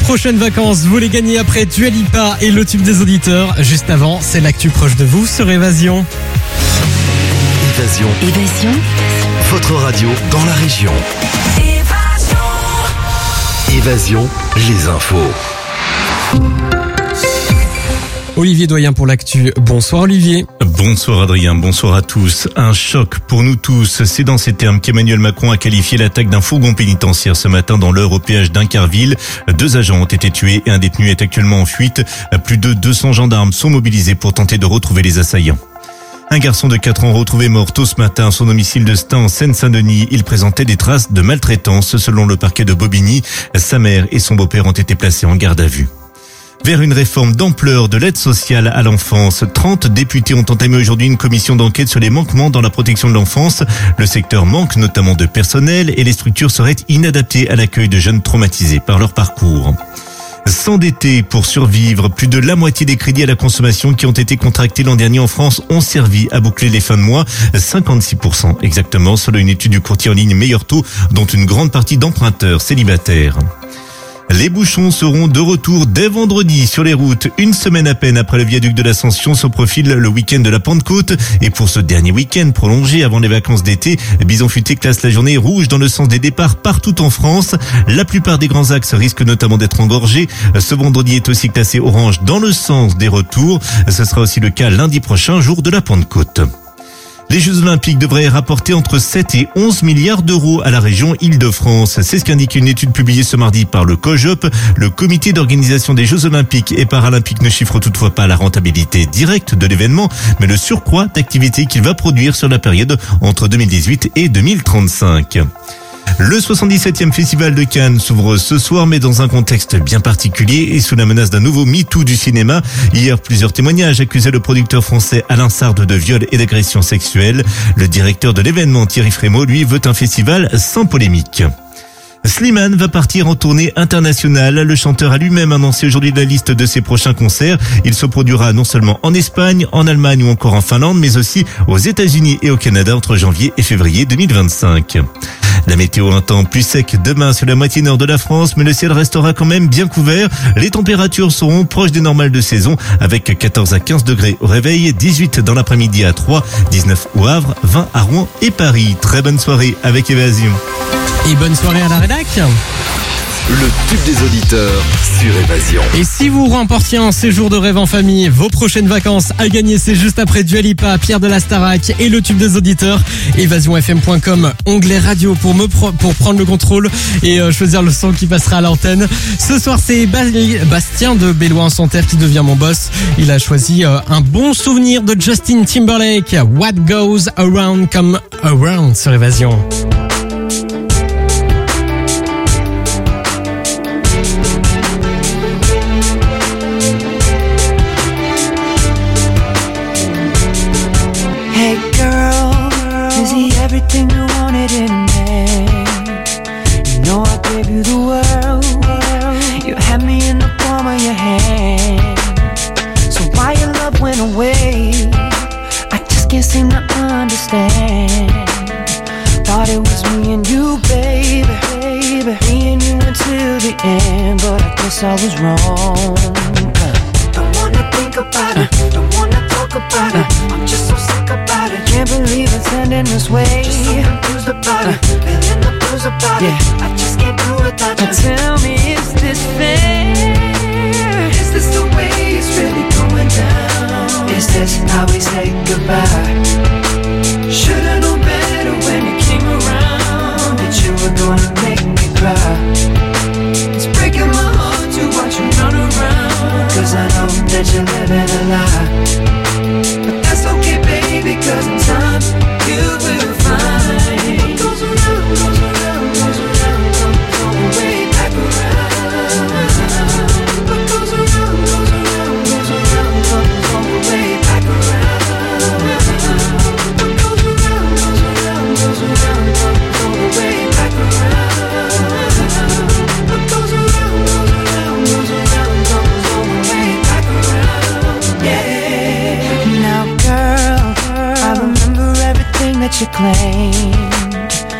prochaines vacances, vous les gagnez après Dua Lipa et le tube des auditeurs. Juste avant, c'est l'actu proche de vous sur Évasion. Évasion. Votre radio dans la région. Évasion, les infos. Olivier Doyen pour l'actu. Bonsoir Olivier. Bonsoir Adrien, bonsoir à tous. Un choc pour nous tous. C'est dans ces termes qu'Emmanuel Macron a qualifié l'attaque d'un fourgon pénitentiaire ce matin dans l'Eure au péage d'Incarville. 2 agents ont été tués et un détenu est actuellement en fuite. Plus de 200 gendarmes sont mobilisés pour tenter de retrouver les assaillants. Un garçon de 4 ans retrouvé mort tôt ce matin à son domicile de Stains en Seine-Saint-Denis. Il présentait des traces de maltraitance selon le parquet de Bobigny. Sa mère et son beau-père ont été placés en garde à vue. Vers une réforme d'ampleur de l'aide sociale à l'enfance, 30 députés ont entamé aujourd'hui une commission d'enquête sur les manquements dans la protection de l'enfance. Le secteur manque notamment de personnel et les structures seraient inadaptées à l'accueil de jeunes traumatisés par leur parcours. S'endetter pour survivre, plus de la moitié des crédits à la consommation qui ont été contractés l'an dernier en France ont servi à boucler les fins de mois, 56% exactement, selon une étude du courtier en ligne Meilleur Taux, dont une grande partie d'emprunteurs célibataires. Les bouchons seront de retour dès vendredi sur les routes. Une semaine à peine après le viaduc de l'Ascension se profile le week-end de la Pentecôte. Et pour ce dernier week-end prolongé avant les vacances d'été, Bison Futé classe la journée rouge dans le sens des départs partout en France. La plupart des grands axes risquent notamment d'être engorgés. Ce vendredi est aussi classé orange dans le sens des retours. Ce sera aussi le cas lundi prochain, jour de la Pentecôte. Les Jeux Olympiques devraient rapporter entre 7 et 11 milliards d'euros à la région Île-de-France. C'est ce qu'indique une étude publiée ce mardi par le COJOP. Le comité d'organisation des Jeux Olympiques et Paralympiques ne chiffre toutefois pas la rentabilité directe de l'événement, mais le surcroît d'activité qu'il va produire sur la période entre 2018 et 2035. Le 77e Festival de Cannes s'ouvre ce soir, mais dans un contexte bien particulier et sous la menace d'un nouveau MeToo du cinéma. Hier, plusieurs témoignages accusaient le producteur français Alain Sard de viol et d'agression sexuelle. Le directeur de l'événement, Thierry Frémaux, lui, veut un festival sans polémique. Slimane va partir en tournée internationale. Le chanteur a lui-même annoncé aujourd'hui la liste de ses prochains concerts. Il se produira non seulement en Espagne, en Allemagne ou encore en Finlande, mais aussi aux États-Unis et au Canada entre janvier et février 2025. La météo, un temps plus sec demain sur la moitié nord de la France, mais le ciel restera quand même bien couvert. Les températures seront proches des normales de saison avec 14 à 15 degrés au réveil, 18 dans l'après-midi à Troyes, 19 au Havre, 20 à Rouen et Paris. Très bonne soirée avec Évasion. Et bonne soirée à la rédac. Le tube des auditeurs sur Évasion. Et si vous remportiez un séjour de rêve en famille, vos prochaines vacances à gagner, c'est juste après Dua Lipa, Pierre de la Starac et le tube des auditeurs. évasionfm.com, onglet radio pour prendre le contrôle et choisir le son qui passera à l'antenne. Ce soir, c'est Bastien de Béloin-en-Santerre qui devient mon boss. Il a choisi un bon souvenir de Justin Timberlake, What Goes Around Come Around sur Évasion. Everything you wanted in a man. You know I gave you the world. You had me in the palm of your hand. So why your love went away, I just can't seem to understand. Thought it was me and you, baby. Me and you until the end, but I guess I was wrong. Don't wanna think about it, don't wanna talk about it. I'm just so sick about it. Can't believe it's ending this way. Just so confused about it, feeling the blues about it. I just can't do without you. Tell me, is this fair? Is this the way it's really going down? Is this how we say goodbye? Should've known better when you came around, that you were gonna make me cry. It's breaking my heart to watch you run around, cause I know that you're living a lie. But that's okay, baby, cause in time you will find what goes around, goes around, goes around, comes all the way back around. What goes around, goes around, goes around, comes all the way back around. What goes around, goes around, goes around, comes all the way back around. What goes around, goes around, goes around, comes all the way back around. Yeah. Now, girl, I remember everything that you claimed. You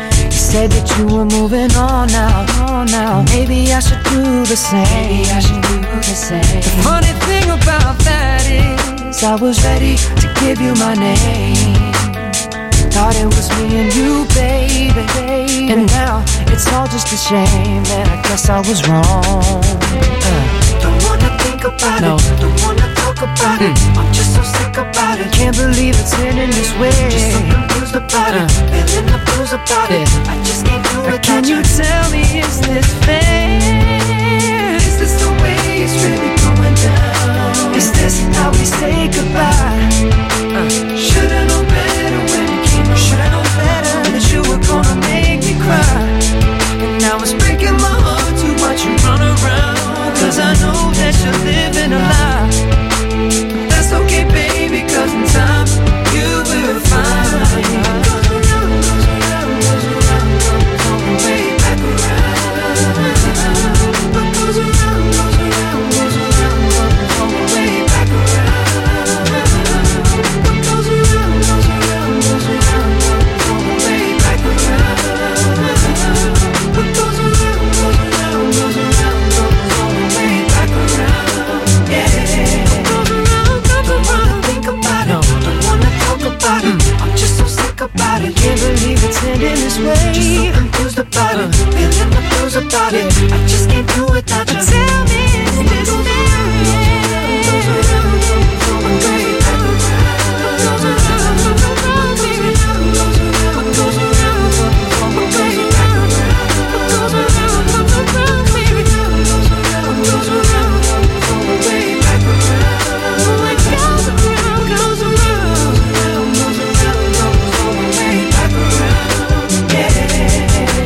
said that you were moving on now. Maybe I should do the same. The funny thing about that is I was ready to give you my name. Thought it was me and you, baby. And now it's all just a shame, and I guess I was wrong. Don't wanna think about it, don't wanna talk about it. I'm just so sick about it. Can't believe it's ending this way. Just so confused about it, feeling the blues about it. I just can't do it. Can you tell me, is this fair? Is this the way it's really going down? Is this how we say goodbye? Should've known better when it came around. Should've known better that you were gonna make me cry. And now it's breaking my heart to watch you run around. Cause I know that you're living a lie. But that's okay, baby, cause in time you will find. Goes around, goes around, goes around, goes all the way back around. What goes around, goes around, goes around, goes all the way back around. What goes around, goes around, goes around, goes all the way back around. What goes around, goes around, goes around, goes all the way back around. Yeah. Goes around, think about it. Don't wanna talk about it. I'm just so sick about it. Can't believe it's ending this way. Just so confused about it. Feeling the blues about it. I just can't do it without you. Tell me, is this fair? Goes around, goes all the way back around. Goes around, goes around, goes around, goes around, goes all the way back around. Goes around, goes around, baby. Goes around, goes around, goes all the way back around. Like goes around, goes around, goes around, goes all the way back around. Yeah.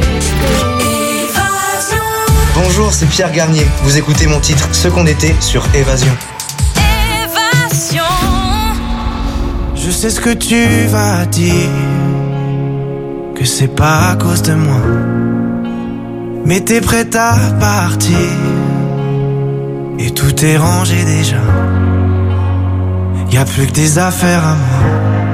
Bonjour, c'est Pierre Garnier. Vous écoutez mon titre Ce qu'on était sur Évasion. Je sais ce que tu vas dire, que c'est pas à cause de moi, mais t'es prête à partir et tout est rangé déjà. Y'a plus que des affaires à moi.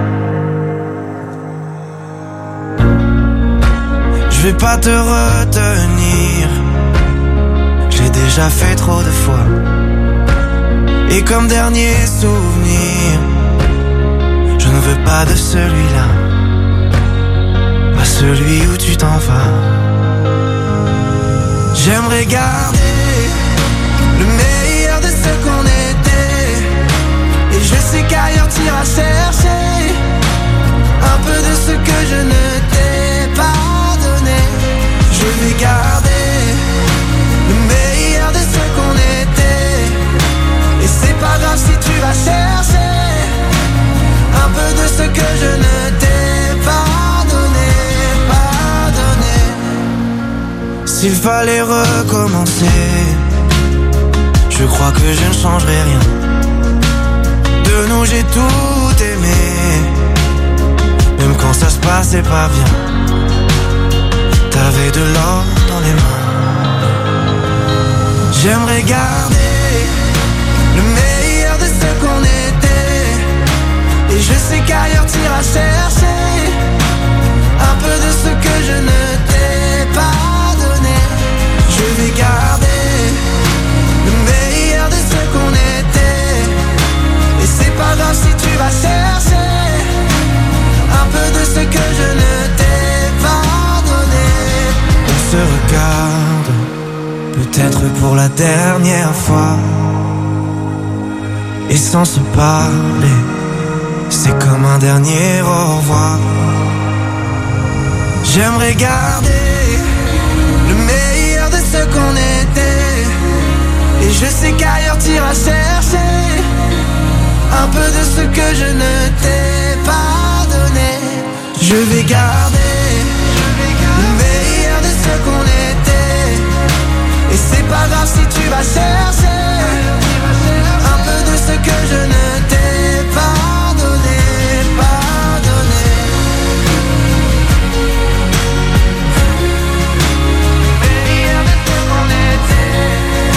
Je vais pas te retenir, j'ai déjà fait trop de fois. Et comme dernier souvenir, je ne veux pas de celui-là, pas celui où tu t'en vas. J'aimerais garder le meilleur de ce qu'on était, et je sais qu'ailleurs t'iras chercher un peu de ce que je ne t'ai pas donné. Je vais garder le meilleur de ce qu'on était, et c'est pas grave si tu vas chercher un peu de ce que je ne t'ai pas donné, pas donné. S'il fallait recommencer, je crois que je ne changerai rien. De nous j'ai tout aimé, même quand ça se passait pas bien. T'avais de l'or dans les mains. J'aimerais garder le meilleur de ce qu'on était, et je sais qu'ailleurs t'iras chercher un peu de ce que je ne t'ai pas donné. Je vais garder le meilleur de ce qu'on était, et c'est pas grave si tu vas chercher un peu de ce que je ne t'ai pas donné. On se regarde, peut-être pour la dernière fois, et sans se parler, c'est comme un dernier au revoir. J'aimerais garder le meilleur de ce qu'on était, et je sais qu'ailleurs t'iras chercher un peu de ce que je ne t'ai pas donné. Je vais garder le meilleur de ce qu'on était, et c'est pas grave si tu vas chercher un peu de ce que je ne t'ai pas donné, pas donné. Meilleur de ce qu'on était,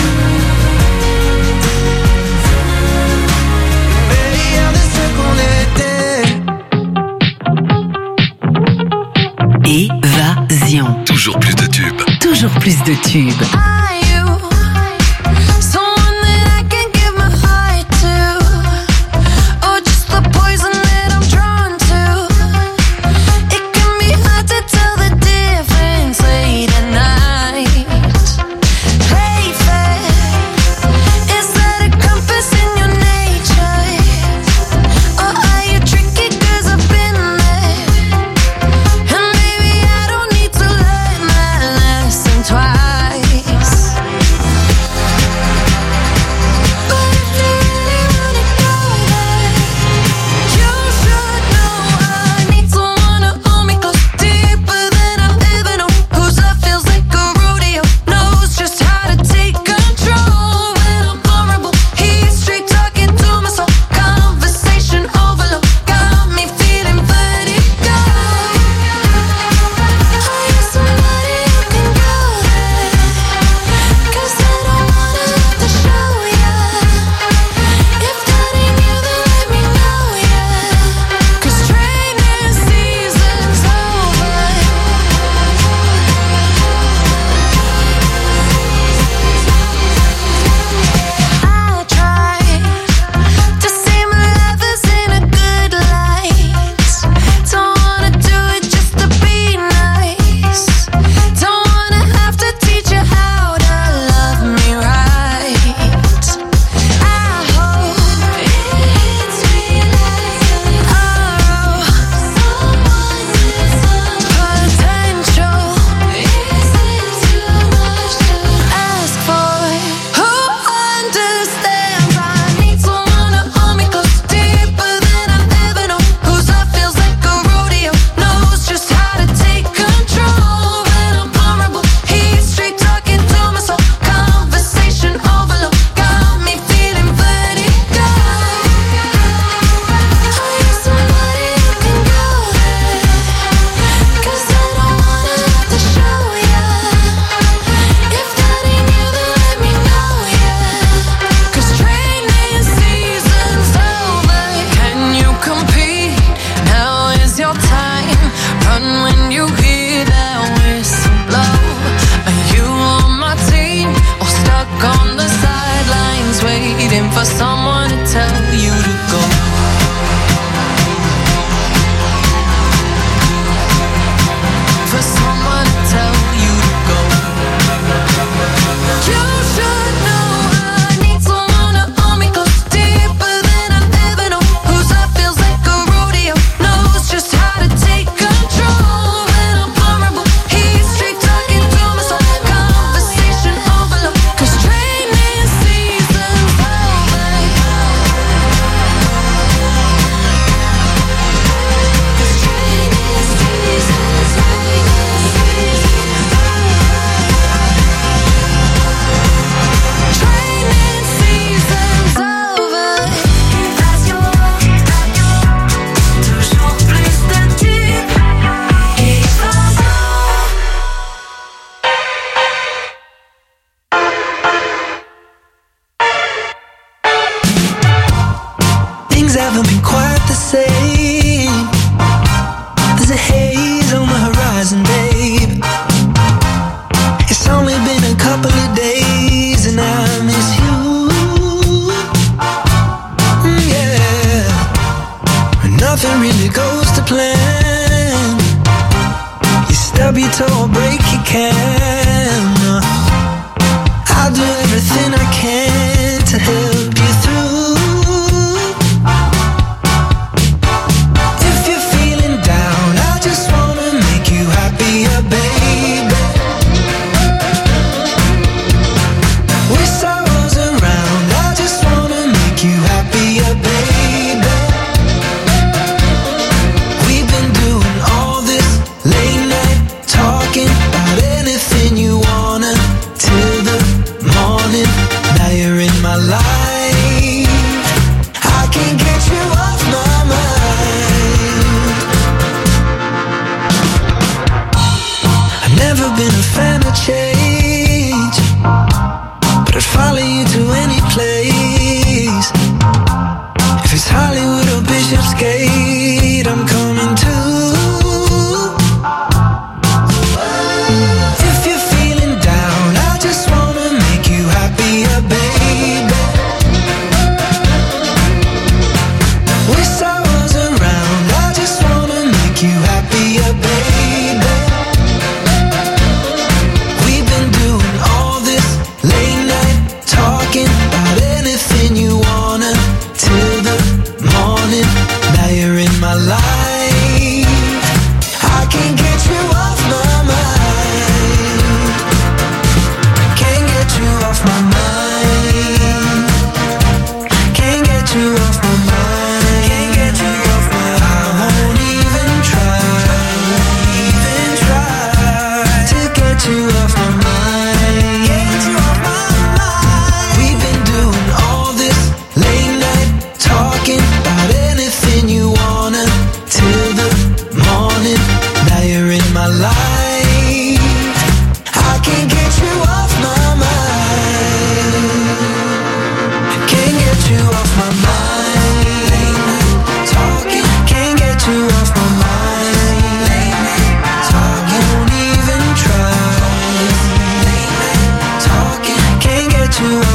meilleur de ce qu'on était. Évasion. toujours plus de tubes. Twice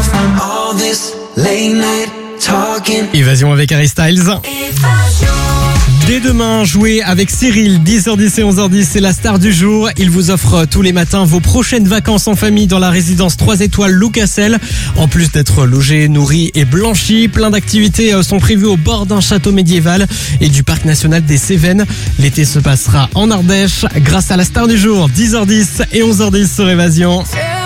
All this late night talking. Évasion avec Harry Styles. Dès demain, jouez avec Cyril, 10h10 et 11h10, c'est la star du jour. Il vous offre tous les matins vos prochaines vacances en famille dans la résidence 3 étoiles Lou Cassel. En plus d'être logé, nourri et blanchi, plein d'activités sont prévues au bord d'un château médiéval et du parc national des Cévennes. L'été se passera en Ardèche grâce à la star du jour, 10h10 et 11h10 sur Évasion.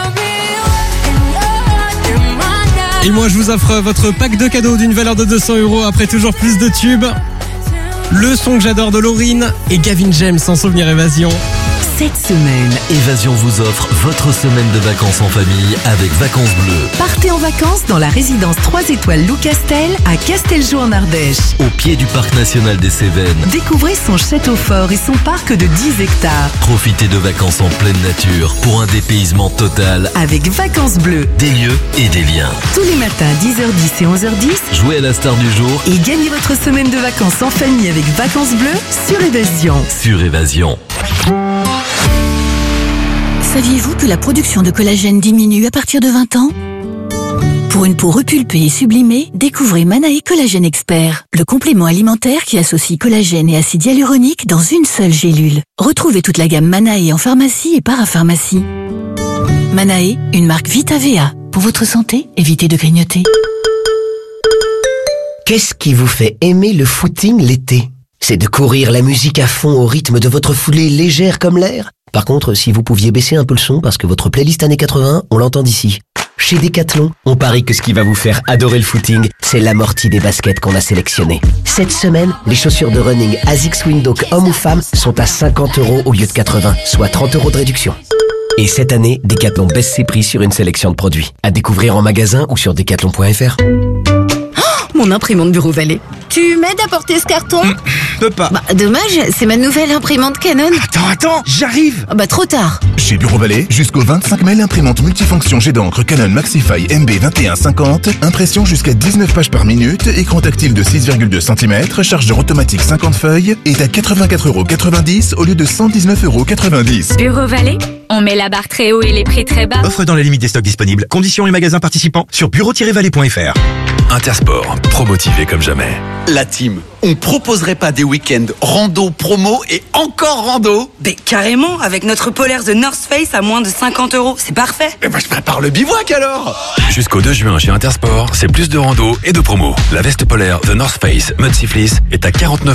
Et moi, je vous offre votre pack de cadeaux d'une valeur de 200 € après toujours plus de tubes. Le son que j'adore de Lauryn et Gavin James en souvenir Évasion. Cette semaine, Évasion vous offre votre semaine de vacances en famille avec Vacances Bleues. Partez en vacances dans la résidence 3 étoiles Lou Castel à Casteljo en Ardèche. Au pied du parc national des Cévennes. Découvrez son château fort et son parc de 10 hectares. Profitez de vacances en pleine nature pour un dépaysement total. Avec Vacances Bleues. Des lieux et des liens. Tous les matins 10h10 et 11h10. Jouez à la star du jour Et gagnez votre semaine de vacances en famille avec Vacances Bleues sur Évasion. sur Évasion. Saviez-vous que la production de collagène diminue à partir de 20 ans ? Pour une peau repulpée et sublimée, découvrez Manae Collagène Expert, le complément alimentaire qui associe collagène et acide hyaluronique dans une seule gélule. Retrouvez toute la gamme Manae en pharmacie et parapharmacie. Manae, une marque Vitavea. Pour votre santé, évitez de grignoter. Qu'est-ce qui vous fait aimer le footing l'été ? C'est de courir la musique à fond au rythme de votre foulée légère comme l'air ? Par contre, si vous pouviez baisser un peu le son parce que votre playlist années 80, on l'entend d'ici. Chez Decathlon, on parie que ce qui va vous faire adorer le footing, c'est l'amorti des baskets qu'on a sélectionnées. Cette semaine, les chaussures de running ASICS Windhoek hommes ou femmes sont à 50 € au lieu de 80, soit 30 € de réduction. Et cette année, Decathlon baisse ses prix sur une sélection de produits. À découvrir en magasin ou sur decathlon.fr. Mon imprimante Bureau Vallée. Tu m'aides à porter ce carton ? Peux pas. Bah, dommage, c'est ma nouvelle imprimante Canon. Attends, j'arrive. Bah, trop tard. Chez Bureau Vallée, jusqu'au 25 mai, l'imprimante multifonction jet d'encre Canon Maxify MB2150, impression jusqu'à 19 pages par minute, écran tactile de 6,2 cm, chargeur automatique 50 feuilles, est à 84,90 € au lieu de 119,90 €. Bureau Vallée, on met la barre très haut et les prix très bas. Offre dans les limites des stocks disponibles. Conditions et magasins participants sur bureau-vallée.fr. Intersport, promotivé comme jamais. La team, on proposerait pas des week-ends rando, promo et encore rando ? Mais carrément, avec notre polaire The North Face à moins de 50 €, c'est parfait. Eh ben je prépare le bivouac alors. Jusqu'au 2 juin chez Intersport, c'est plus de rando et de promo. La veste polaire The North Face Mud Sea Fleece est à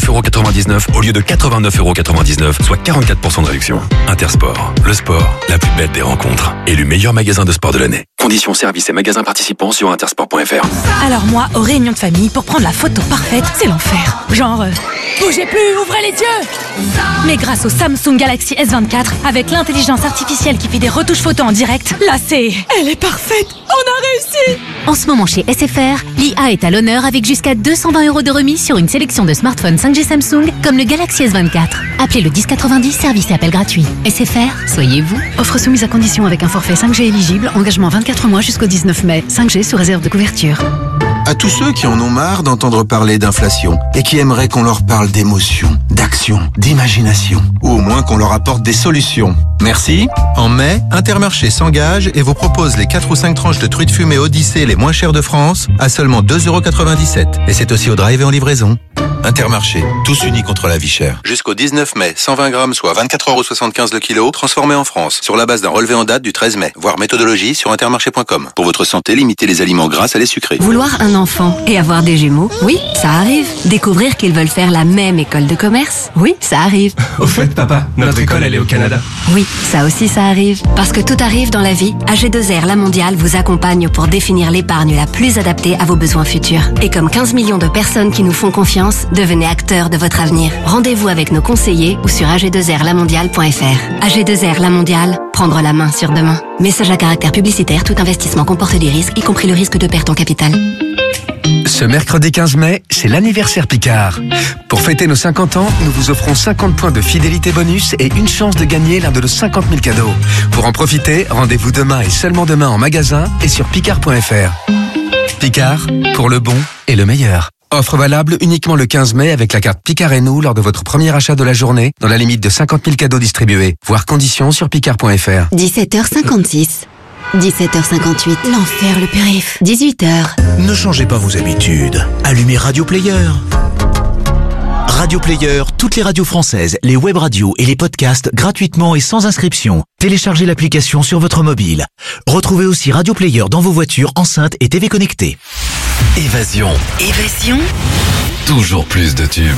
49,99 € au lieu de 89,99 €, soit 44% de réduction. Intersport, le sport, la plus belle des rencontres. Élu meilleur magasin de sport de l'année. Conditions, services et magasins participants sur intersport.fr. Alors moi, aux réunions de famille, pour prendre la photo parfaite, c'est l'enfer. Genre, bougez plus, ouvrez les yeux. Mais grâce au Samsung Galaxy S24, avec l'intelligence artificielle qui fait des retouches photos en direct, là c'est... Elle est parfaite. On a réussi. En ce moment chez SFR, l'IA est à l'honneur avec jusqu'à 220 € de remise sur une sélection de smartphones 5G Samsung comme le Galaxy S24. Appelez le 1090, service et appel gratuit. SFR, soyez vous. Offre soumise à condition avec un forfait 5G éligible, engagement 24 mois jusqu'au 19 mai. 5G sous réserve de couverture. À tous ceux qui en ont marre d'entendre parler d'inflation et qui aimeraient qu'on leur parle d'émotion, d'action, d'imagination, ou au moins qu'on leur apporte des solutions. Merci. En mai, Intermarché s'engage et vous propose les 4 ou 5 tranches de truites fumées Odyssée les moins chères de France à seulement 2,97 €. Et c'est aussi au drive et en livraison. Intermarché, tous unis contre la vie chère. Jusqu'au 19 mai, 120 grammes, soit 24,75 € le kilo, transformés en France, sur la base d'un relevé en date du 13 mai. Voir méthodologie sur intermarché.com. Pour votre santé, limitez les aliments gras à les sucrés. Vouloir un enfant et avoir des jumeaux, oui, ça arrive. Découvrir qu'ils veulent faire la même école de commerce, oui, ça arrive. Au fait, papa, notre école, elle est au Canada. Oui, ça aussi, ça arrive. Parce que tout arrive dans la vie, AG2R La Mondiale vous accompagne pour définir l'épargne la plus adaptée à vos besoins futurs. Et comme 15 millions de personnes qui nous font confiance, devenez acteurs de votre avenir. Rendez-vous avec nos conseillers ou sur ag2rlamondiale.fr. AG2R La Mondiale, prendre la main sur demain. Message à caractère publicitaire, tout investissement comporte des risques, y compris le risque de perte en capital. Ce mercredi 15 mai, c'est l'anniversaire Picard. Pour fêter nos 50 ans, nous vous offrons 50 points de fidélité bonus et une chance de gagner l'un de nos 50 000 cadeaux. Pour en profiter, rendez-vous demain et seulement demain en magasin et sur picard.fr. Picard, pour le bon et le meilleur. Offre valable uniquement le 15 mai avec la carte Picard et nous lors de votre premier achat de la journée, dans la limite de 50 000 cadeaux distribués. Voir conditions sur picard.fr. 17h56. 17h58. L'enfer, le périph'. 18h. Ne changez pas vos habitudes. Allumez Radio Player. Radio Player, toutes les radios françaises, les web radios et les podcasts gratuitement et sans inscription. Téléchargez l'application sur votre mobile. Retrouvez aussi Radio Player dans vos voitures, enceintes et TV connectées. Évasion. Évasion. Toujours plus de tubes.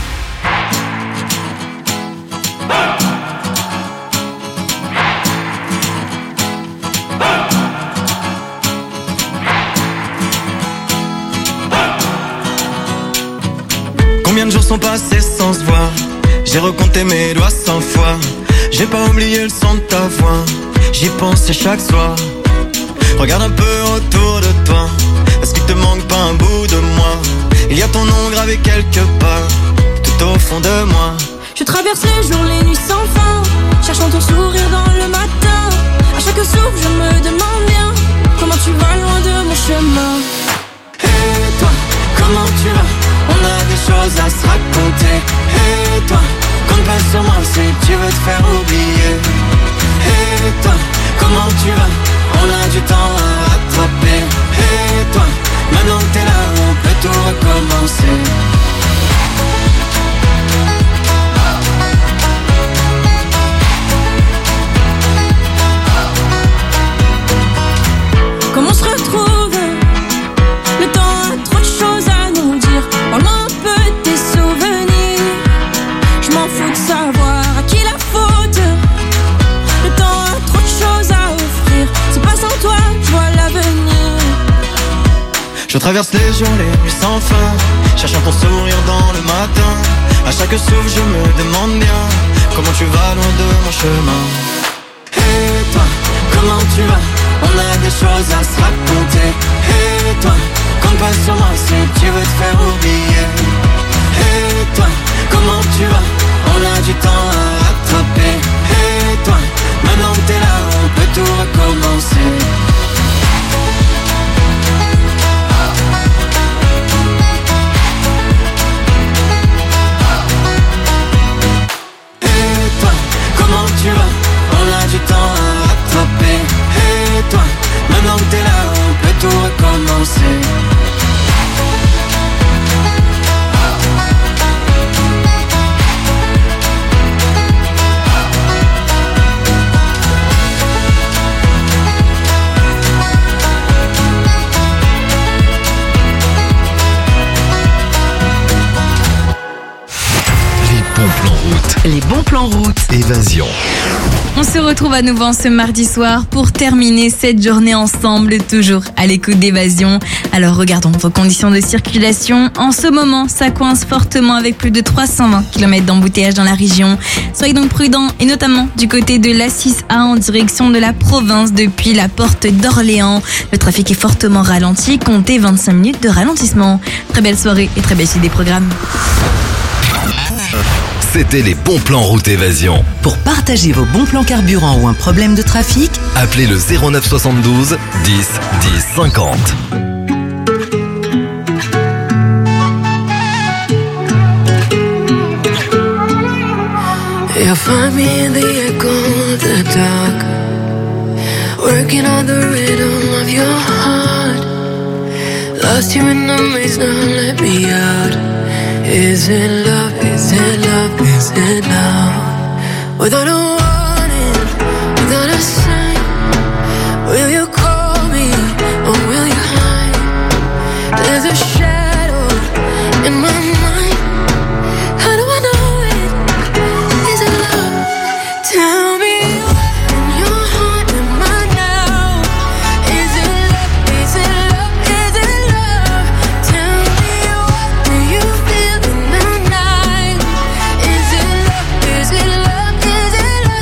Combien de jours sont passés sans se voir? J'ai recompté mes doigts 100 fois. J'ai pas oublié le son de ta voix. J'y pensais chaque soir. Regarde un peu autour de toi. Est-ce qu'il te manque pas un bout de moi? Il y a ton nom gravé quelque part, tout au fond de moi. Je traverse les jours, les nuits sans fin, cherchant ton sourire dans le matin. À chaque souffle je me demande bien comment tu vas loin de mon chemin. Et toi, comment tu vas? On a des choses à se raconter. Et toi, compte pas sur moi si tu veux te faire oublier. Et toi, comment tu vas? On a du temps à rattraper. Et toi, maintenant que t'es là, on peut tout recommencer. Comment on se retrouve? Le temps a trop de choses à nous dire. Parle-moi un peu de tes souvenirs. Je m'en fous de savoir à qui la faute. Le temps a trop de choses à offrir. C'est pas sans toi, je vois l'avenir. Je traverse les jours, les nuits sans fin, cherchant ton sourire dans le matin. À chaque souffle je me demande bien comment tu vas loin de mon chemin. Et toi, comment tu vas? On a des choses à se raconter. Et toi, compte pas sur moi si tu veux te faire oublier. Et toi, comment tu vas? On a du temps à rattraper. Et toi, maintenant que t'es là, on peut tout recommencer. Et toi, comment tu vas? On a du temps à rattraper. Et toi, maintenant que t'es là, on peut tout recommencer. Les bons plans route. Évasion. On se retrouve à nouveau ce mardi soir pour terminer cette journée ensemble, toujours à l'écoute d'Évasion. Alors regardons vos conditions de circulation. En ce moment, ça coince fortement avec plus de 320 km d'embouteillage dans la région. Soyez donc prudents, et notamment du côté de l'A6A en direction de la province depuis la porte d'Orléans. Le trafic est fortement ralenti, comptez 25 minutes de ralentissement. Très belle soirée et très belle suite des programmes. C'était les bons plans route Évasion. Pour partager vos bons plans carburant ou un problème de trafic, appelez le 09 72 10 10 50. You'll find me in the echo of the dark, working on the rhythm of your heart. Lost you in the maze, now let me out. Is it love, is it love, is it love? Without a warning, without a sign, will you call me or will you hide? There's a shadow in my mind. How do I know it? Is it love? Tell me in your heart, am I now? Is it love, is it love, is it love? Tell me what do you feel in the night? Is it love, is it love, is it love?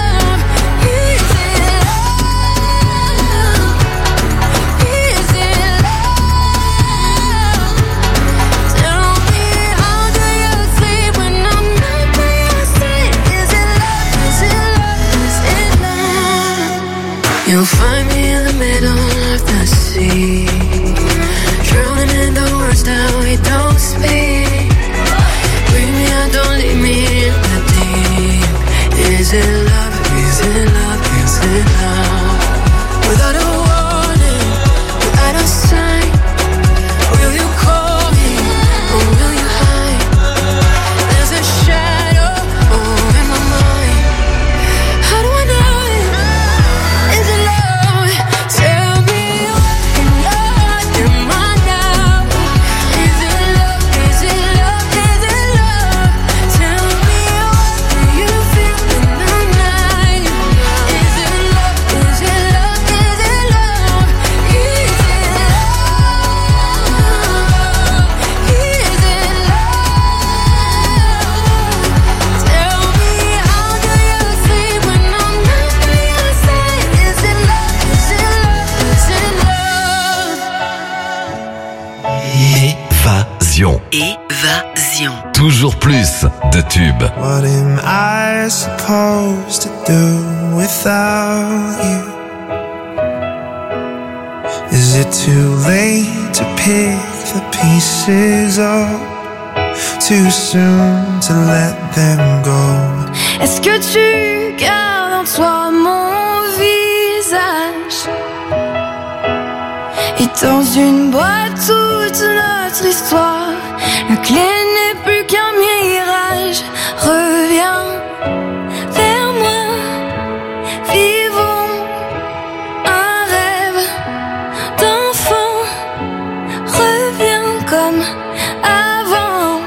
Évasion. Toujours plus de tubes. What am I supposed to do without you? Is it too late to pick the pieces up? Too soon to let them go? Est-ce que tu gardes en toi mon visage? Et dans une boîte toute notre histoire, la clé n'est plus qu'un mirage. Reviens vers moi, vivons un rêve d'enfant. Reviens comme avant.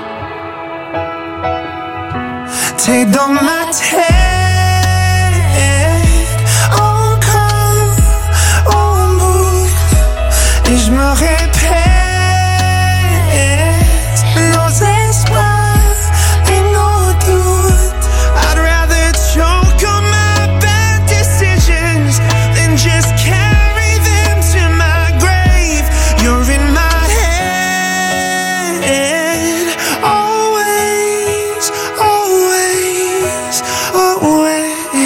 T'es dans ma tête. Et je me répète nos espoirs et nos doutes. I'd rather choke on my bad decisions than just carry them to my grave. You're in my head, always, always, always.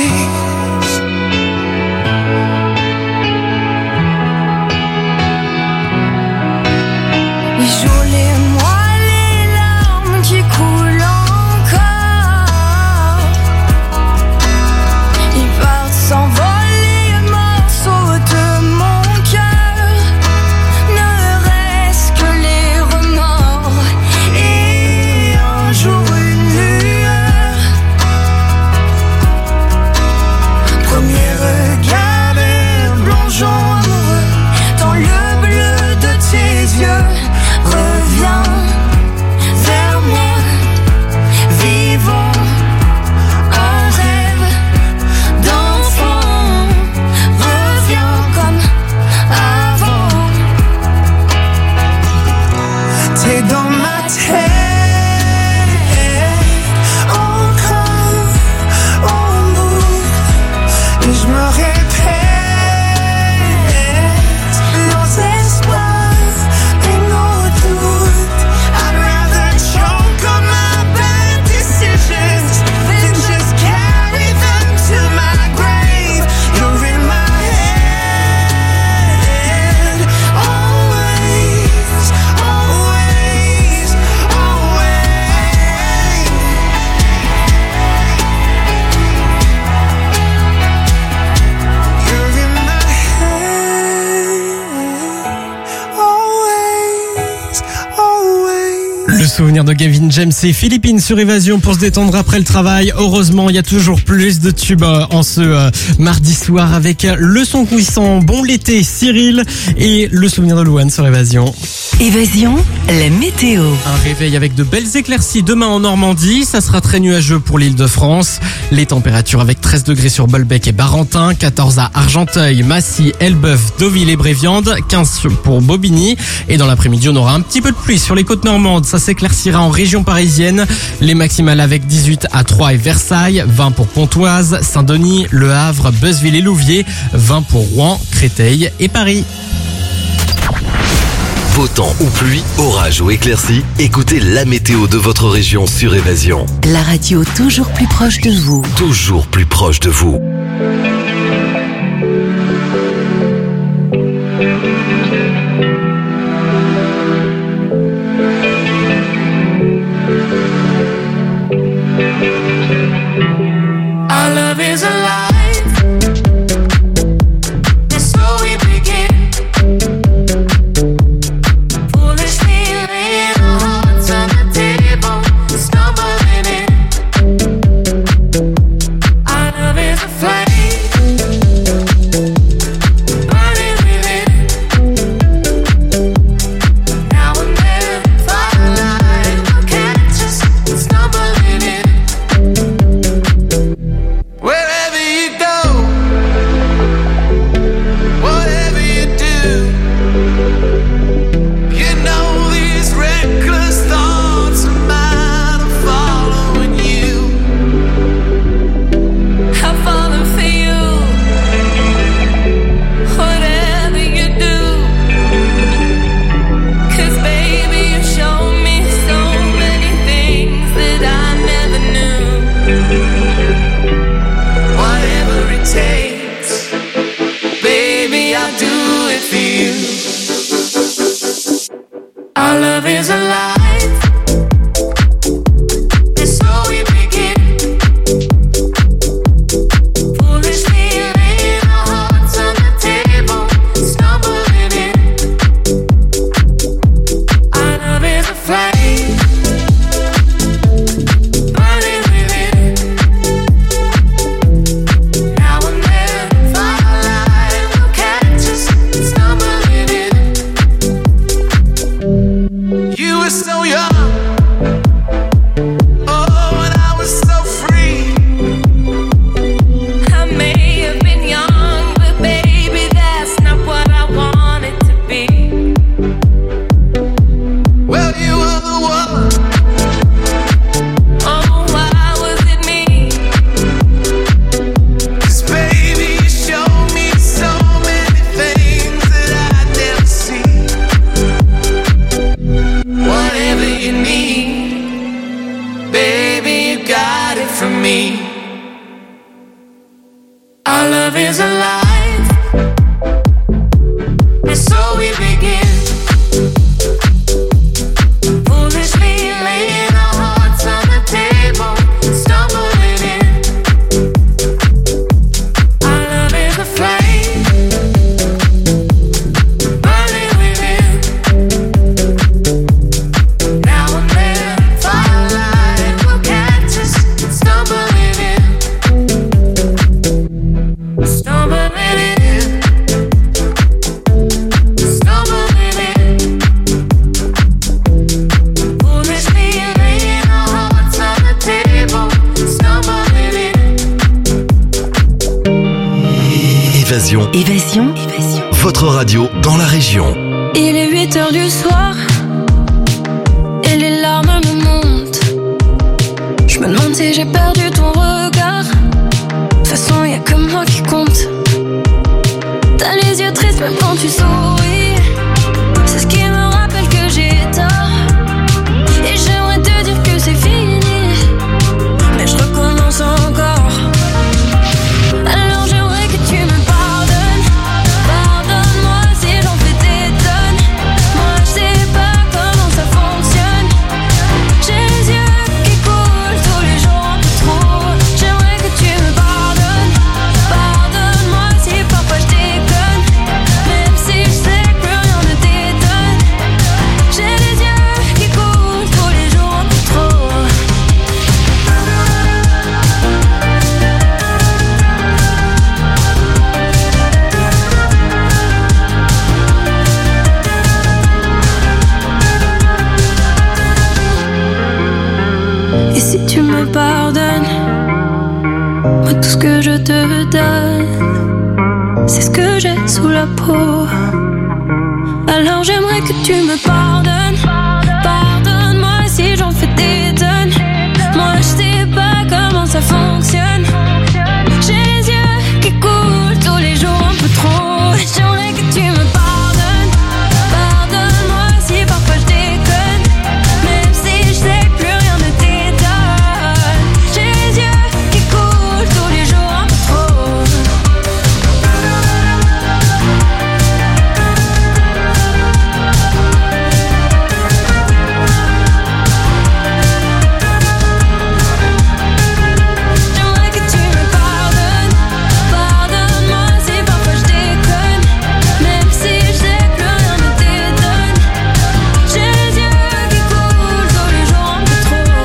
Souvenir de Gavin James et Philippines sur Évasion pour se détendre après le travail. Heureusement, il y a toujours plus de tubes en ce mardi soir avec le son qui sent bon l'été, Cyril, et le souvenir de Louane sur Évasion. Évasion, la météo. Un réveil avec de belles éclaircies demain en Normandie. Ça sera très nuageux pour l'Île-de-France. Les températures avec 13 degrés sur Bolbec et Barentin, 14 à Argenteuil, Massy, Elbeuf, Deauville et Bréviande, 15 pour Bobigny. Et dans l'après-midi, on aura un petit peu de pluie sur les côtes normandes. Ça s'éclaircira en région parisienne. Les maximales avec 18 à Troyes et Versailles, 20 pour Pontoise, Saint-Denis, Le Havre, Beuzeville et Louviers, 20 pour Rouen, Créteil et Paris. Beau temps ou pluie, orage ou éclaircie, écoutez la météo de votre région sur Évasion. La radio toujours plus proche de vous. Toujours plus proche de vous. Our love is alive. And so we begin. Foolishly laying our hearts on the table, stumbling in. Our love is a flame. Our love is alive. And so we begin. Foolishly laying our hearts on the table, stumbling in. Our love is a flame, burning within. Now and then, firelight will catch us stumbling in. You were so young, oh, and I was so free. I may have been young, but baby, that's not what I wanted to be. Well, you were the one. Oh, why was it me? 'Cause baby, you showed me so many things that I'd never seen. Whatever you need, baby, you got it from me. Our love is alive, and so we begin. Foolishly laying our hearts on the table, stumbling in. Our love is a flame, burning within. Now and then, firelight will catch us stumbling in. Stumbling in. Stumbling in. Foolishly laying our hearts on the table, stumbling in. Évasion. Évasion. Votre radio dans la région. Il est 8h du soir et les larmes me montent. Je me demande si j'ai perdu ton regard. De toute façon, y'a que moi qui compte. T'as les yeux tristes même quand tu souris. C'est ce qui me rappelle que j'ai tort. Et j'aimerais te dire que c'est fini, mais je recommence encore. Alors j'aimerais que tu me pardonnes. Pardonne-moi si j'en fais des tonnes. Moi je sais pas comment ça fonctionne. J'ai les yeux qui coulent tous les jours un peu trop. J'aimerais que tu me pardonnes. Pardonne-moi si parfois je déconne. Même si je sais que plus rien ne t'étonne. J'ai les yeux qui coulent tous les jours un peu trop. Et si tu me pardonnes, moi tout ce que je te donne, c'est ce que j'ai sous la peau. Alors j'aimerais que tu me pardonnes. Pardonne-moi si j'en fais des tonnes. Moi je sais pas comment ça fonctionne. J'ai les yeux qui coulent tous les jours un peu trop. J'aimerais que tu me pardonnes. Pardonne-moi si parfois je déconne. Même si je sais que plus rien ne t'étonne. J'ai les yeux qui coulent tous les jours un peu trop. J'aimerais que tu me pardonnes. Pardonne-moi si parfois je déconne. Même si je sais que plus rien ne t'étonne. J'ai les yeux qui coulent tous les jours un peu trop.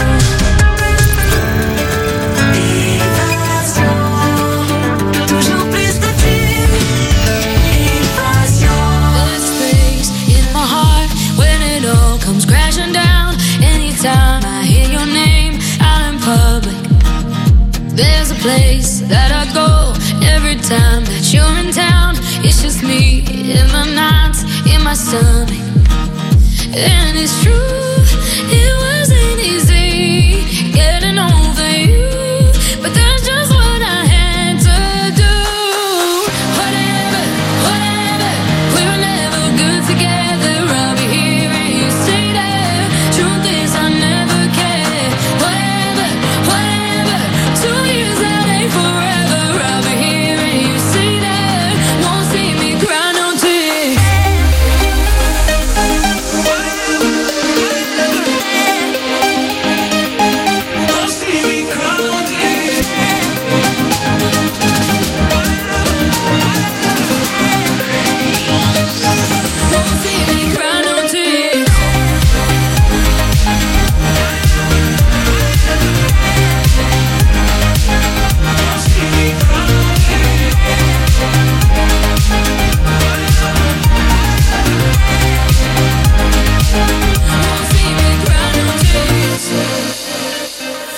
Évasion, toujours plus de films. Évasion. The space in my heart when it all comes crashing down. Anytime I hear your name out in public, there's a place that I go every time that you're in town. It's just me in the nights, in my stomach. And it's true, it wasn't easy getting over you, but that's just what I had to do. Whatever, whatever, we were never good together. I'll be here and you stay there. Truth is I never cared. Whatever, whatever, 2 years that ain't forever. I'll be here and you stay there. Won't see me cry no tears.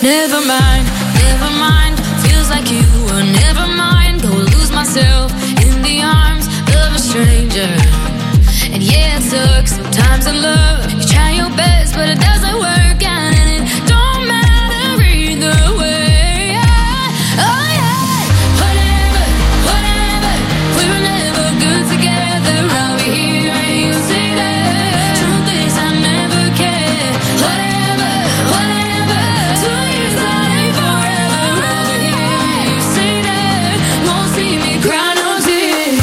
Never mind, feels like you were never mind. Go lose myself in the arms of a stranger. And yeah, it sucks sometimes in love. You try your best, but it doesn't work out, and it don't matter either way. Oh yeah, whatever, we were never good together. I'll be here and you say that. Truth is I never cared. Whatever, 2 years ain't forever. I'll be here and you say that. Won't see me cry no tears.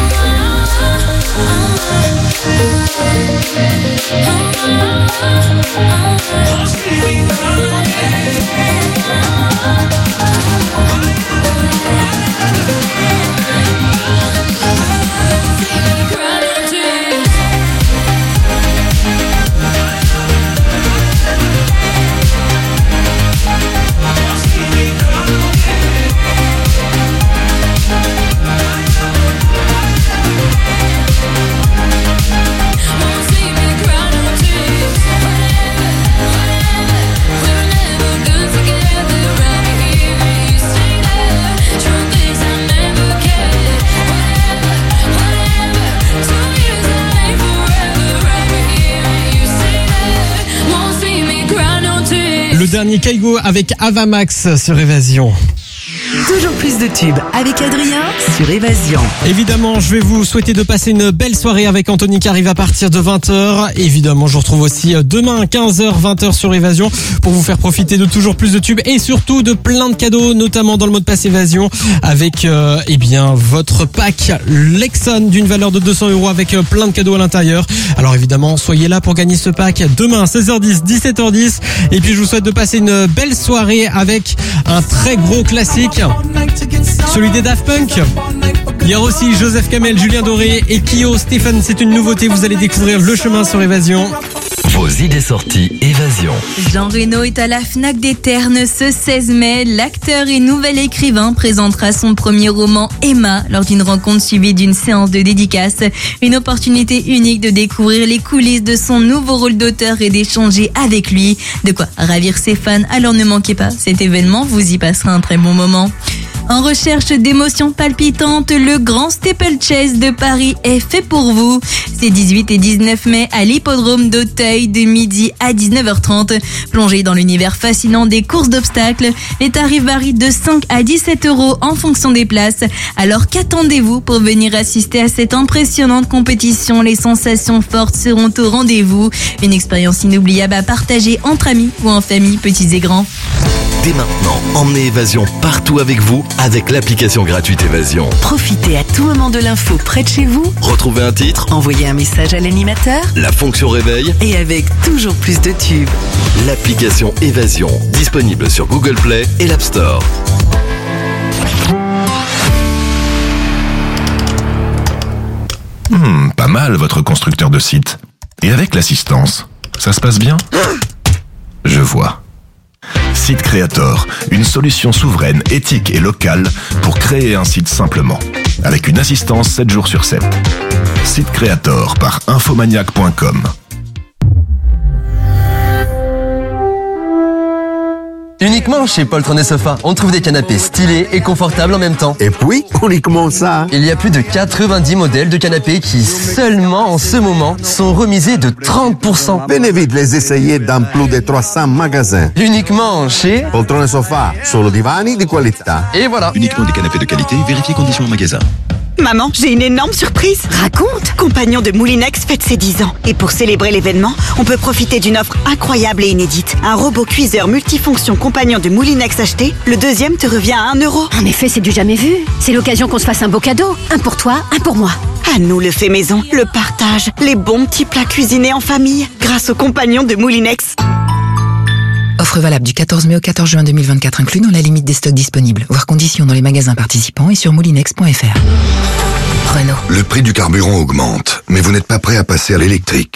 Le dernier Kaigo avec Avamax sur Évasion. Toujours plus de tubes avec Adrien sur Évasion. Évidemment, je vais vous souhaiter de passer une belle soirée avec Anthony qui arrive à partir de 20h. Évidemment, je vous retrouve aussi demain 15h, 20h sur Évasion pour vous faire profiter de toujours plus de tubes et surtout de plein de cadeaux, notamment dans le mot de passe Évasion avec votre pack Lexon d'une valeur de 200 € avec plein de cadeaux à l'intérieur. Alors évidemment, soyez là pour gagner ce pack demain 16h10, 17h10. Et puis je vous souhaite de passer une belle soirée avec un très gros classique, celui des Daft Punk. Il y a aussi Joseph Kamel, Julien Doré et Kyo Stéphane. C'est une nouveauté, vous allez découvrir le chemin sur Évasion. Vos idées sorties Évasion. Jean Reno est à la Fnac des Ternes ce 16 mai. L'acteur et nouvel écrivain présentera son premier roman Emma lors d'une rencontre suivie d'une séance de dédicace. Une opportunité unique de découvrir les coulisses de son nouveau rôle d'auteur et d'échanger avec lui. De quoi ravir ses fans, alors ne manquez pas cet événement, vous y passerez un très bon moment. En recherche d'émotions palpitantes, le grand steeplechase de Paris est fait pour vous. C'est 18 et 19 mai à l'hippodrome d'Auteuil de midi à 19h30. Plongez dans l'univers fascinant des courses d'obstacles. Les tarifs varient de 5 à 17 € en fonction des places. Alors qu'attendez-vous pour venir assister à cette impressionnante compétition? Les sensations fortes seront au rendez-vous. Une expérience inoubliable à partager entre amis ou en famille, petits et grands. Dès maintenant, emmenez Évasion partout avec vous avec l'application gratuite Évasion. Profitez à tout moment de l'info près de chez vous. Retrouvez un titre, Envoyez un message à l'animateur. la fonction réveil, Et avec toujours plus de tubes. l'application Évasion, disponible sur Google Play et l'App Store. Pas mal votre constructeur de site. Et avec l'assistance, ça se passe bien? Je vois. Site Creator, une solution souveraine, éthique et locale pour créer un site simplement. Avec une assistance 7 jours sur 7. Site Creator par infomaniac.com. Uniquement chez Poltron et Sofa, on trouve des canapés stylés et confortables en même temps. Et puis, uniquement ça. Il y a plus de 90 modèles de canapés qui, seulement en ce moment, sont remisés de 30%. Venez vite les essayer dans plus de 300 magasins. Uniquement chez Poltron et Sofa, solo divani di qualità. Et voilà. Uniquement des canapés de qualité, vérifiez conditions en magasin. Maman, j'ai une énorme surprise. Raconte. Compagnon de Moulinex fête ses 10 ans. Et pour célébrer l'événement, on peut profiter d'une offre incroyable et inédite. Un robot cuiseur multifonction Compagnon de Moulinex acheté, le deuxième te revient à 1 €. En effet, c'est du jamais vu. C'est l'occasion qu'on se fasse un beau cadeau. Un pour toi, un pour moi. À nous le fait maison, le partage, les bons petits plats cuisinés en famille, grâce au Compagnon de Moulinex. Offre valable du 14 mai au 14 juin 2024, inclus dans la limite des stocks disponibles. Voir conditions dans les magasins participants et sur moulinex.fr. Renault. Le prix du carburant augmente, mais vous n'êtes pas prêt à passer à l'électrique.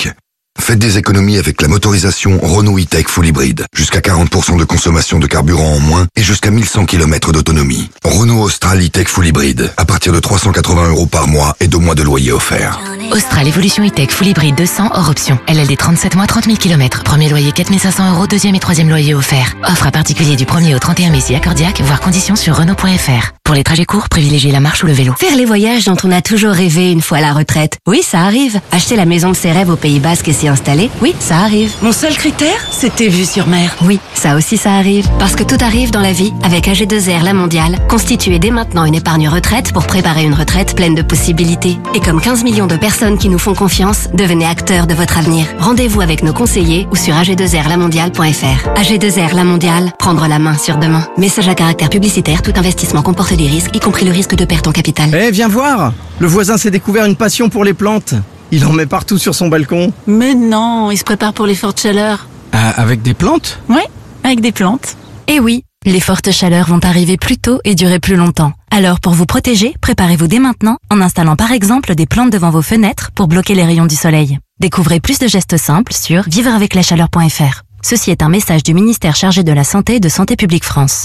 Faites des économies avec la motorisation Renault E-Tech Full Hybrid. Jusqu'à 40% de consommation de carburant en moins et jusqu'à 1100 km d'autonomie. Renault Austral E-Tech Full Hybrid. À partir de 380 € par mois et 2 mois de loyer offert. Austral Evolution E-Tech Full Hybrid 200 hors option. LLD 37 mois, 30 000 km. Premier loyer 4 500 €, deuxième et troisième loyer offert. Offre à particulier du 1er au 31 mai si accordiaque, voire conditions sur Renault.fr. Pour les trajets courts, privilégiez la marche ou le vélo. Faire les voyages dont on a toujours rêvé une fois à la retraite. Oui, ça arrive. Acheter la maison de ses rêves au Pays Basque et s'y installer. Oui, ça arrive. Mon seul critère, c'était vue sur mer. Oui, ça aussi ça arrive. Parce que tout arrive dans la vie. Avec AG2R La Mondiale, constituez dès maintenant une épargne retraite pour préparer une retraite pleine de possibilités. Et comme 15 millions de personnes qui nous font confiance, devenez acteurs de votre avenir. Rendez-vous avec nos conseillers ou sur ag2rlamondiale.fr. AG2R La Mondiale, prendre la main sur demain. Message à caractère publicitaire, tout investissement comporte des risques, y compris le risque de perte en capital. Viens voir. Le voisin s'est découvert une passion pour les plantes. Il en met partout sur son balcon. Mais non, il se prépare pour les fortes chaleurs. Avec des plantes ? Oui, avec des plantes. Et oui, les fortes chaleurs vont arriver plus tôt et durer plus longtemps. Alors pour vous protéger, préparez-vous dès maintenant en installant par exemple des plantes devant vos fenêtres pour bloquer les rayons du soleil. Découvrez plus de gestes simples sur vivreaveclachaleur.fr. Ceci est un message du ministère chargé de la Santé et de Santé publique France.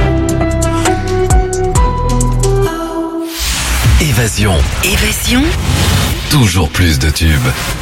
Évasion. Toujours plus de tubes.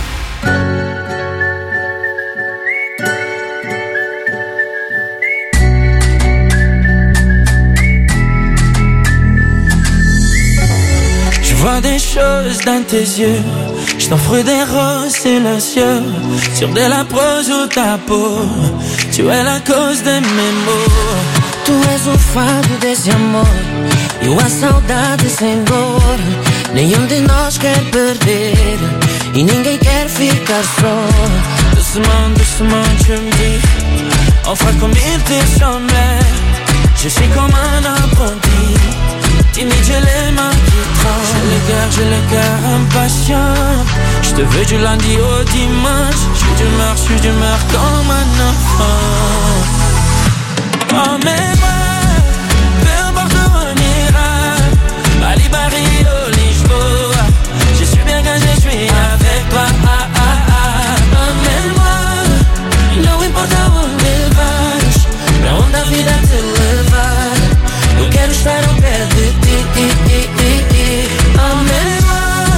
Je vois des choses dans tes yeux. Je t'offre des roses silencieux sur de la prose ou ta peau. Tu es la cause de mes maux. Tu és o fado desse amor. Eu a saudade sem dor. Nenhum de nós quer perder e ninguém quer ficar só. Doucement, tu me dis. Enfin comme il te semblait. Je suis comme un apprenti. Timide, j'ai les mains qui tremblent. J'ai le cœur impatient. Je te veux du lundi au dimanche. Je suis d'humeur comme un enfant. Emmène-moi, peu importe où on ira. Bali, Rio, Lisboa. Je suis bien quand je suis avec toi. Emmène-moi, não importa onde vais, pra onde a vida te levar. Eu quero estar ao pé de ti. Emmène-moi.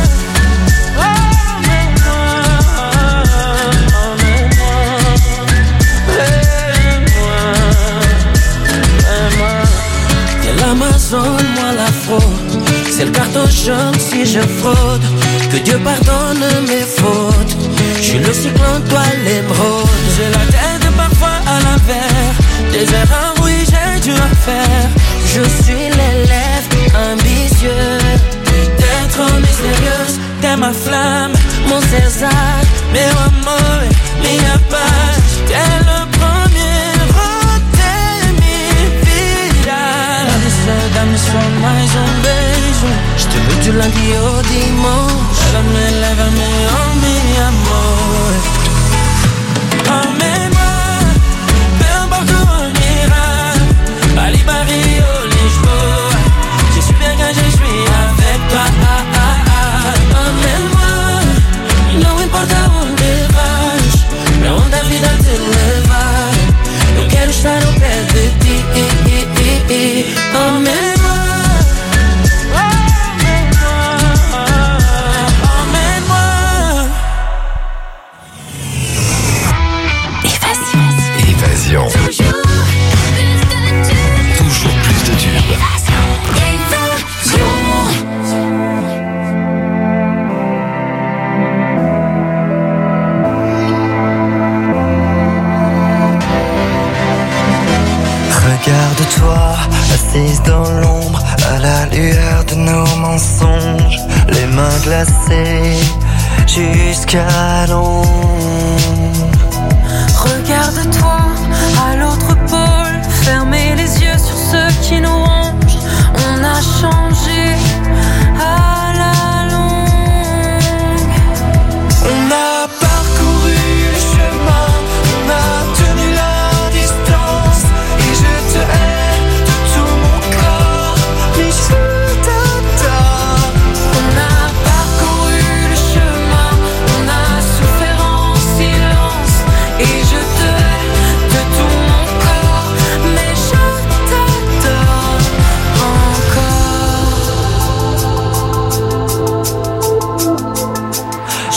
L'Amazone, moi la fraude. C'est le carton jaune si je fraude. Que Dieu pardonne mes fautes. Je suis le cyclone, toi l'émeraude. J'ai la tête parfois à l'envers. Des erreurs, oui, j'ai dû en faire. Je suis l'élève ambitieux. T'es trop mystérieuse, t'es ma flamme, mon César. Meu amor, minha paz. T'es le premier rote, minha vida. Dá-me só mais beijo. Je te veux du lundi au dimanche. Lève-me, oh mi amor. Emmène-moi, peu importe où on ira. Bali, Rio, Lisboa. Je suis bien quand je suis avec toi. Emmène-moi, não importa onde vais, pra onde a vida te levar. Eu quero estar ao pé de ti. Emmène-moi. Évasion. Toujours plus de tubes. Regarde-toi, assise dans l'ombre, à la lueur de nos mensonges, les mains glacées jusqu'à l'ombre. Regarde-toi à l'autre pôle, fermez les yeux sur ceux qui nous rongent. On a changé à la longue. On a parcouru le chemin, on a tenu la distance. Et je te hais de tout mon corps, mais je t'adore. On a parcouru le chemin, on a souffrance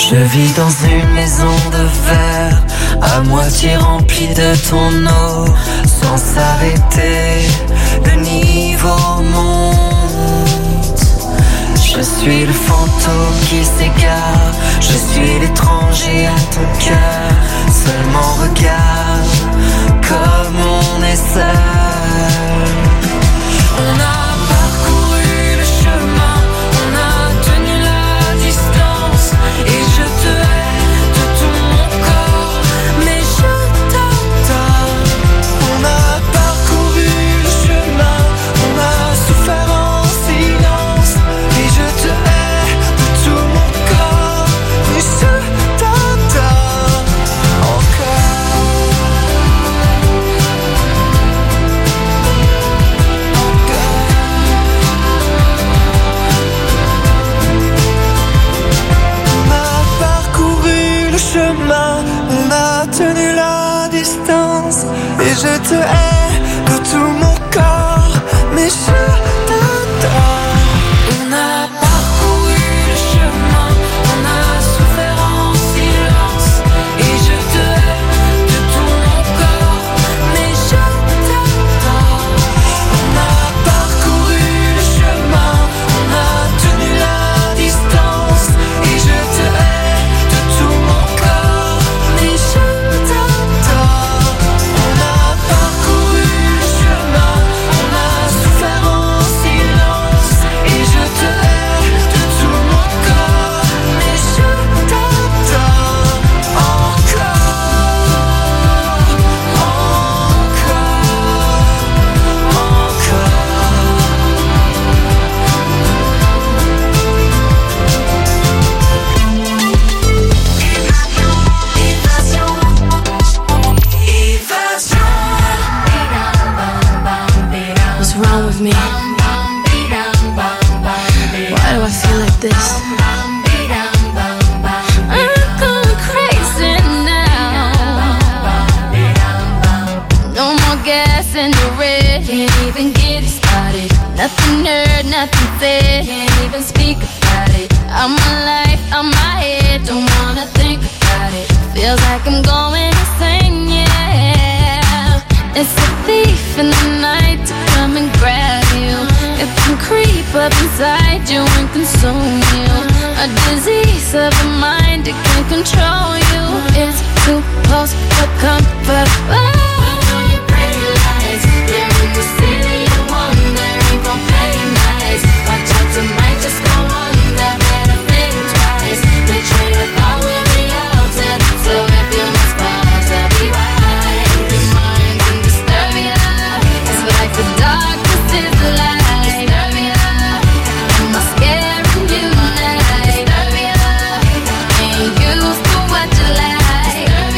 Je vis dans une maison de verre, à moitié remplie de ton eau. Sans s'arrêter, le niveau monte. Je suis le fantôme qui s'égare, je suis l'étranger à ton cœur. Seulement regarde comme on est seul. On a parcouru le chemin, on a tenu la distance. Et je te hais de tout mon corps, mais je t'adore. On a parcouru le chemin, on a souffert en silence. Et je te hais de tout mon corps, mais je t'adore encore. On a parcouru le chemin, on a tenu la distance. Et je te hais de tout mon corps, mais je t'adore. On a parcouru le chemin, on a souffert en silence. Et je te hais de tout mon corps, mais je t'adore. On a parcouru le chemin, on a tenu la distance. Et je te hais de tout mon corps, mais je t'adore. On a parcouru le chemin, on a souffert en silence. Et je te hais de tout mon corps, mais je t'adore encore, What's wrong with me? Why do I feel like this? I'm going crazy now. No more gas in the red. Can't even get it started. Nothing heard, nothing said. Can't even speak about it. I'm my life, I'm my head. Don't wanna think about it. Feels like I'm going insane, yeah. It's a thief in the night to come and grab you. It can creep up inside you and consume you. A disease of the mind, it can control you. It's too close for comfort. Your pretty lies, they're in the city of wonder. Ain't gon' play nice. Watch out, tonight just go under. Better think twice. They train with all with the altered. So if you must pause, I'll be right. Your mind can disturb ya. It's like the darkness is the light. Am I scaring you now? Ain't used to what you like.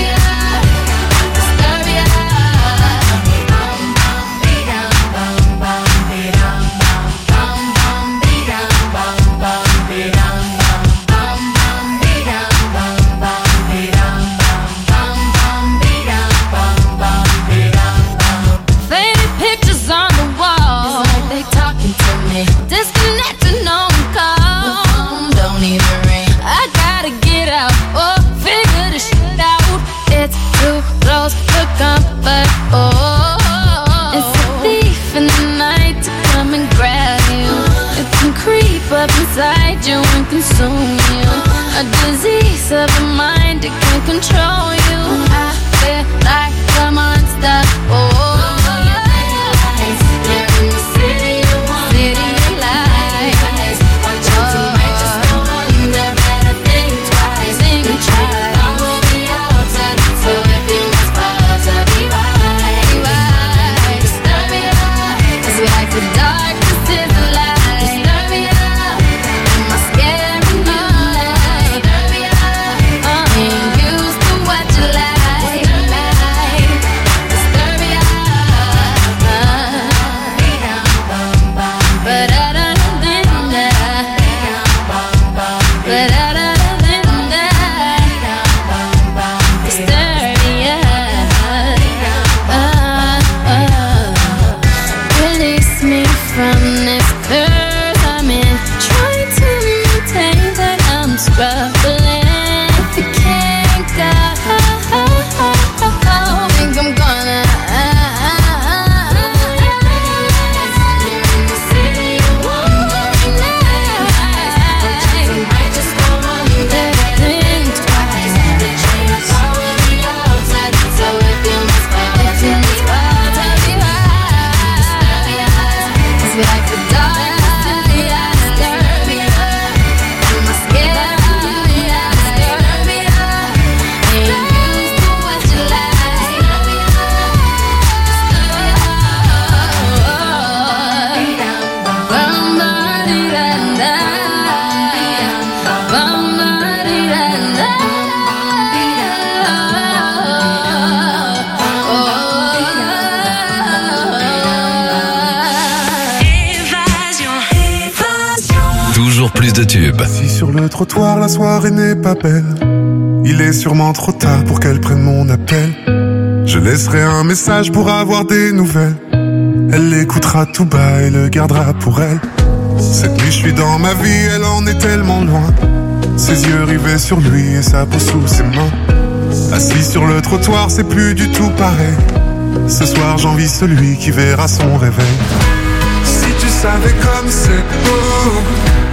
trottoir, la soirée n'est pas belle. Il est sûrement trop tard pour qu'elle prenne mon appel. Je laisserai un message pour avoir des nouvelles. Elle l'écoutera tout bas et le gardera pour elle. Cette nuit je suis dans ma vie, elle en est tellement loin. Ses yeux rivés sur lui et sa peau sous ses mains. Assis sur le trottoir, c'est plus du tout pareil. Ce soir j'envie celui qui verra son réveil. Si tu savais comme c'est beau,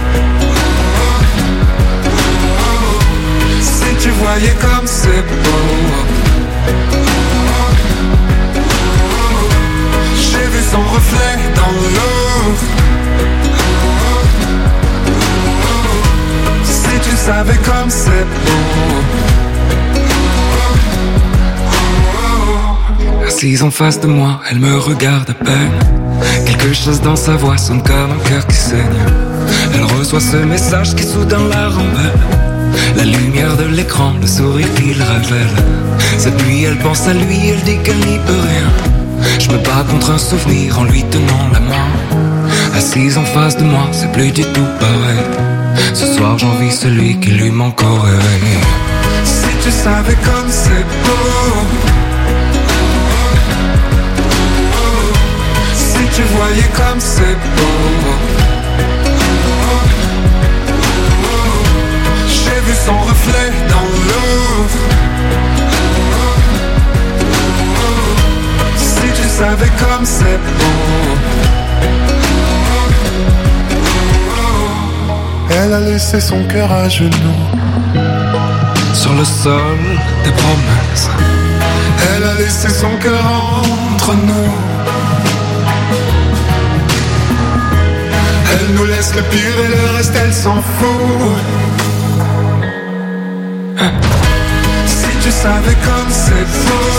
si tu voyais comme c'est beau. J'ai vu son reflet dans l'eau. Si tu savais comme c'est beau. Assise en face de moi, elle me regarde à peine. Quelque chose dans sa voix sonne comme un cœur qui saigne. Elle reçoit ce message qui soudain la rend belle. La lumière de l'écran, le sourire qu'il révèle. Cette nuit elle pense à lui, elle dit qu'elle n'y peut rien. Je me bats contre un souvenir en lui tenant la main. Assise en face de moi, c'est plus du tout pareil. Ce soir j'envie celui qui lui manque au réveil. Si tu savais comme c'est beau, si tu voyais comme c'est beau. J'ai vu son reflet dans l'eau. Si tu savais comme c'est beau. Elle a laissé son cœur à genoux sur le sol des promesses. Elle a laissé son cœur entre nous. Elle nous laisse le pire et le reste elle s'en fout. Si tu savais comme c'est beau.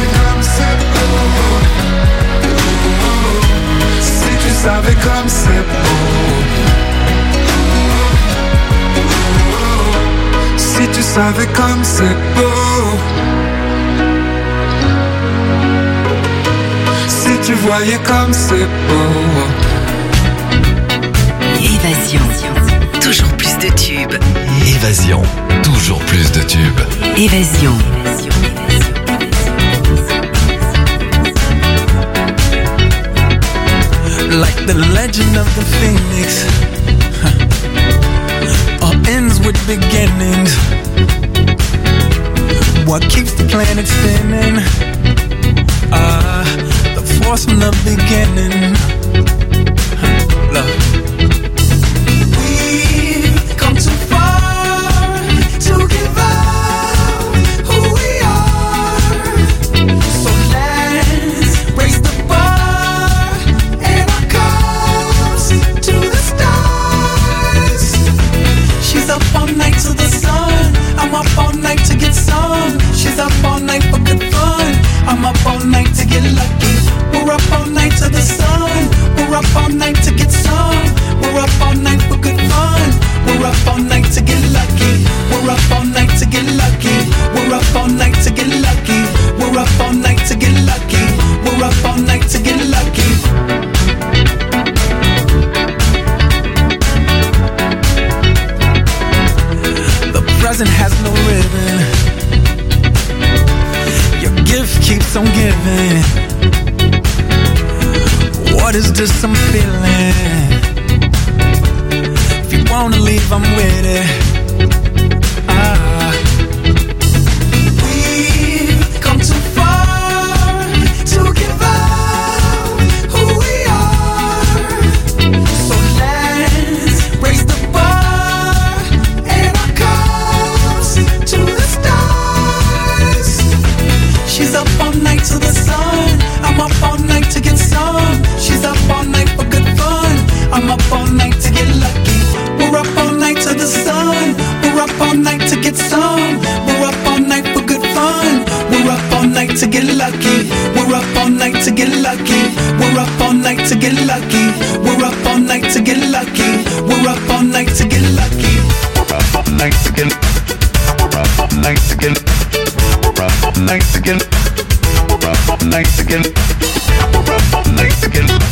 Si tu savais comme c'est beau. Si tu savais comme c'est beau. Si tu voyais comme c'est beau. Évasion, toujours plus de tubes. Évasion, toujours plus de tubes. Évasion. Like the legend of the phoenix, all ends with beginnings. What keeps the planet spinning? The force from the beginning. Love. We've come too far to give up who we are. So let's raise the bar and our cups to the stars. She's up all night to the sun. I'm up all night to get some. She's up all night for good fun. I'm up all night to get lucky. We're up all night to the sun. We're up all night to get some. We're up all night for good fun. We're up all night to get lucky. We're up all night to get lucky. We're up all night to get lucky. We're up all night to get lucky. We're up all night to get lucky. The present has no ribbon. Your gift keeps on giving. What is this I'm feeling? If you wanna leave, I'm with it. We've come too far to give up who we are. So let's raise the bar and our cups to the stars. She's up all night to the sun. I'm up all night to get some. She's up all night for good fun. I'm up all night to get lucky. We're up all night to the sun. We're up all night to get some. We're up all night for good fun. We're up all night to get lucky. We're up all night to get lucky. We're up all night to get lucky. We're up all night to get lucky. We're up all night to get lucky. We're up all night to get. We're up all night to get. We're up all night to get. We're up all night to get. We're up all night to get.